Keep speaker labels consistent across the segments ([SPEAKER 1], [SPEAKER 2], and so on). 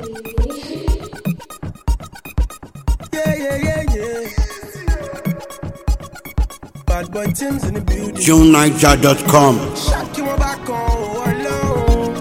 [SPEAKER 1] Bad boy Tim's in the building.
[SPEAKER 2] JuneNiger.com.
[SPEAKER 1] Shot you back on alone.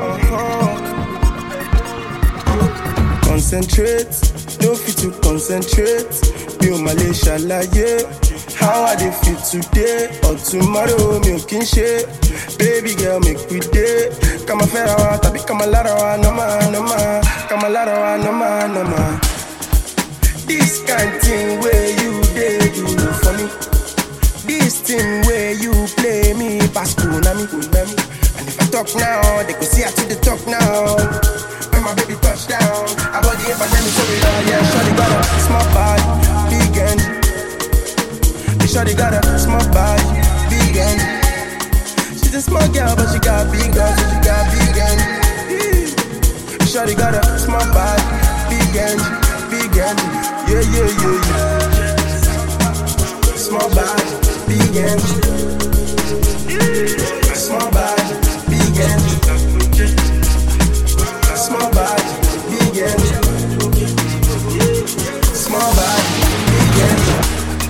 [SPEAKER 1] Concentrate, no fit to concentrate. Be on Malaysia like yeah. How I dey feel today or tomorrow? Me kin share. Baby girl, make we day. Come on, fair out, tabi come on, lara, no man, no man. Come on, lara, no man, no man. This kind thing where you dey, you know for me. This thing where you play me, pass Konami. And if I talk now, they go see I to the talk now. When my baby touch down, I got the epidemic, so we know, yeah, shawty got a small body, big end. Shawty got a small body, big end. She's a small girl, but she got big guns, so she got big end. Shawty got a small body, big end, big end. Yeah, yeah, yeah, yeah. Small body, big end. Small body, big end. Small body, big end. Small body, big end.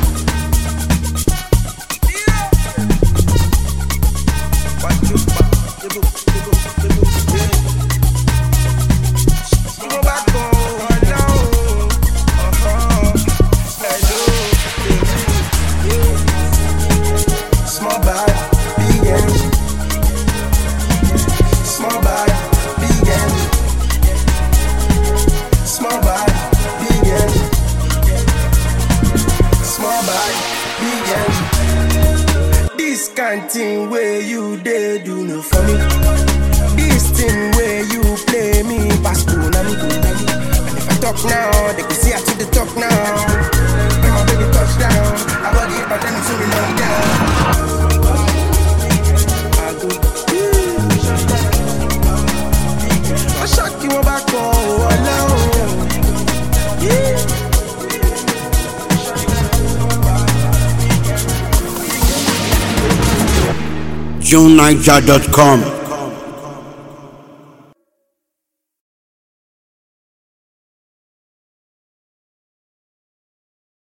[SPEAKER 1] Thing where you dey do no for me. This thing where you play me pass Konami. And if I talk now, they can see I to the talk now. When my baby touch down, I got it, but then it's only long down. I go. I shock you back alone. Yeah.
[SPEAKER 2] JuneNiger.com.